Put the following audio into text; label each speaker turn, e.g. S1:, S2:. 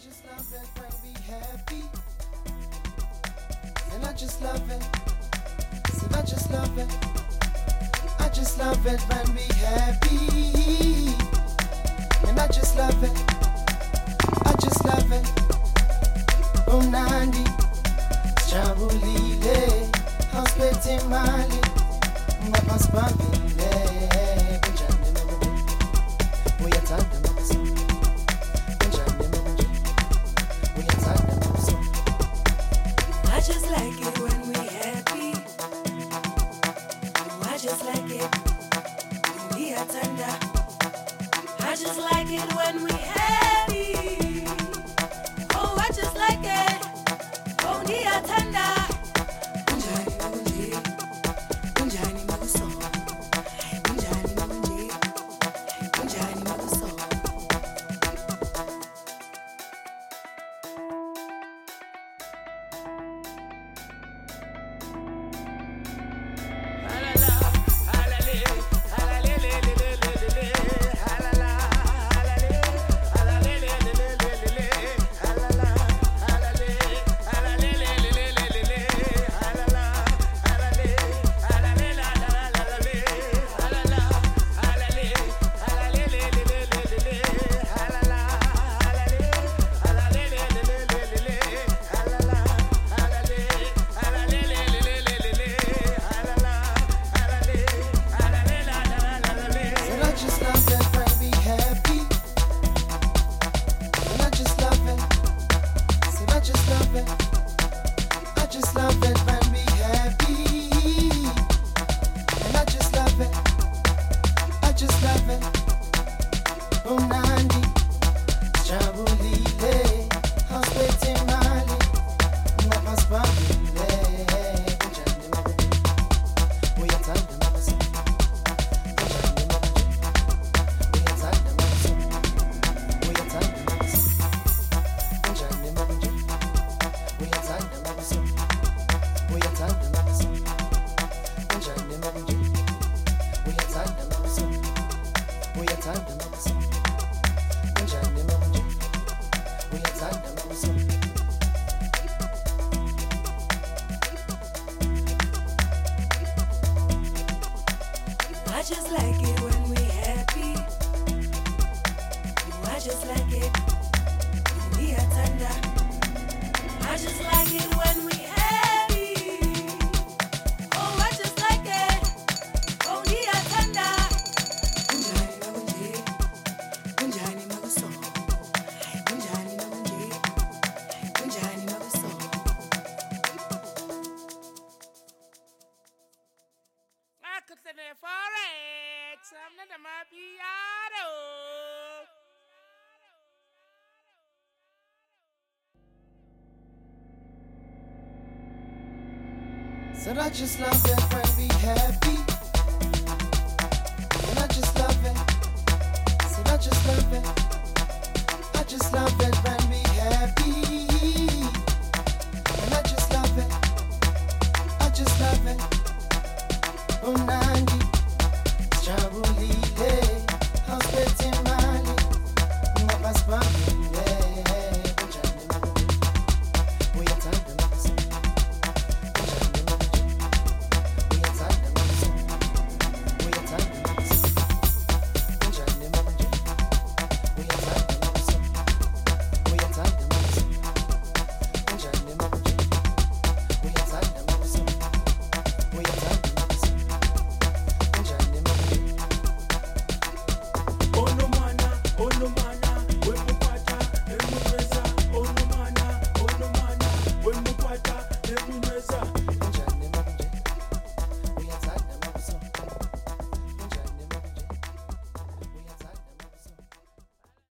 S1: just love it when we happy. And I just love it. Said I just love it. I just love it when we happy. And I just love it. I just love it. Umnandi, Shabulile, Hospete Mali, Mapasbambile,
S2: I just like it when we happy. Oh, I just like it when we are tender. I just like it when we happy. Oh, I just like it when we are tender. Unjani maguso, unjani magunji, unjani maguso. I just like it when we happy. Oh, I just like it when we are tender. I just like it when we happy. Oh, I just like it when we are tender. Unjani magunji, unjani maguso, unjani magunji, unjani maguso.
S3: I could send it for it. I'm not a mapiado.
S1: Said I just love it when we happy. And I just love it. Said I just love it. I just love it when we happy. And I just love it. I just love it. Unandi, Shabulile, Hospete Mali, Mapasbambile.